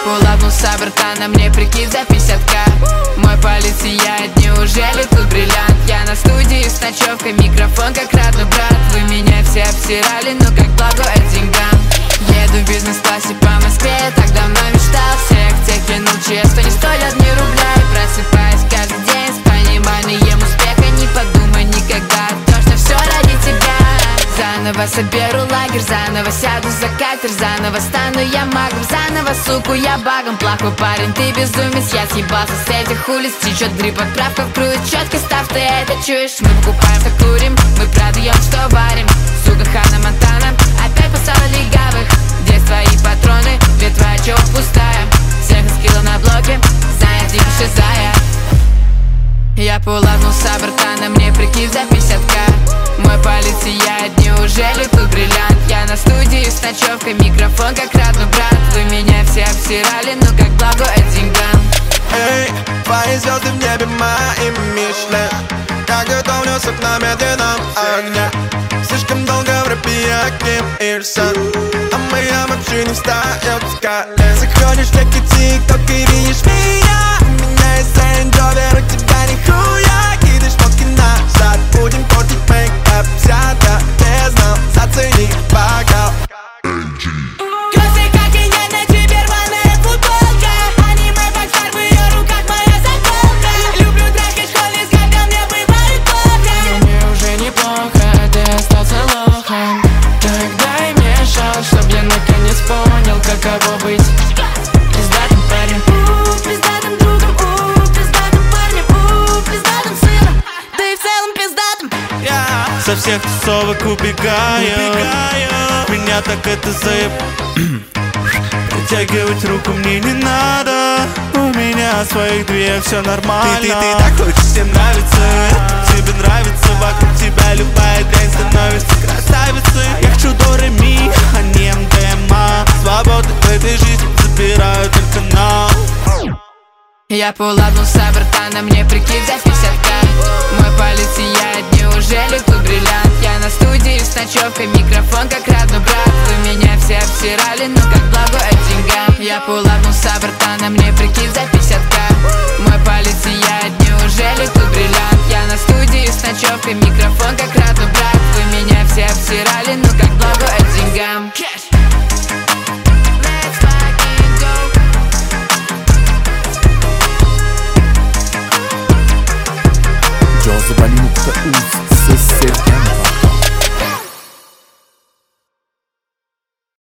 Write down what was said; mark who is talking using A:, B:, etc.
A: пулапнул с борта, на мне прикид за 50к. Мой палец сияет, неужели тут бриллиант? Я на студии с ночевкой, микрофон как родной брат. Вы меня все обсирали, но как благо от деньгам. Еду в бизнес-классе по Москве, я так давно мечтал. Всех тех кинул честно, не стоят ни рубля. И просыпаюсь каждый день с пониманием успеха. Не подумай никогда, точно все ради тебя. Заново соберу лагерь, заново сяду за катер, заново стану я магом, заново, суку, я багом. Плохой парень, ты безумец, я съебался с этих улиц. Течет гриб, отправка в круиз, четкий став, ты это чуешь? Мы покупаем, так курим, мы продаем, что варим. Сука, Ханна Монтана, опять посала легавых. Где твои патроны, где твоя чего пустая? Всех скилл на блоке, знает их шизая. Я пулапнул с борта, на мне прикид за 50к. Мой палец сияет, неужели тут бриллиант? Я на студии с ночевкой, микрофон как родной брат. Вы меня все обсирали, но как благо от деньгам.
B: Эй, твои звезды в небе моим Мишлен. Я готовлюсь к на медленном огне. Слишком долго в рэпе я Ким Ир Сен, а моя вообще не встает с колен. Заходишь в некий тик-ток и видишь меня. У меня есть Range Rover, у тебя нихуя. Кидаешь фотки назад, будем портить мейкап. Вся та бездна, зацени бокал.
A: Каково быть пиздатым парнем, пиздатым другом, пиздатым парнем, пиздатым сыном, да и в целом пиздатым.
B: Со всех тусовок убегаю. Меня так это заеб... Притягивать руку мне не надо. У меня своих две, все нормально. Ты так хочешь, всем нравится. Тебе нравится, вокруг тебя любая дрянь становится красавицей. Я хочу до ре-ми, а не МДМА. Свободы в этой жизни забираю только нам.
A: Я пулапнул с борта, на мне прикид за 50к. Мой палец сияет, неужели тут бриллиант? Я на студии с ночевкой, микрофон как родной брат. Вы меня все обсирали, но как благо от деньгам. Я пулапнул с борта, на мне прикид за 50к. Мой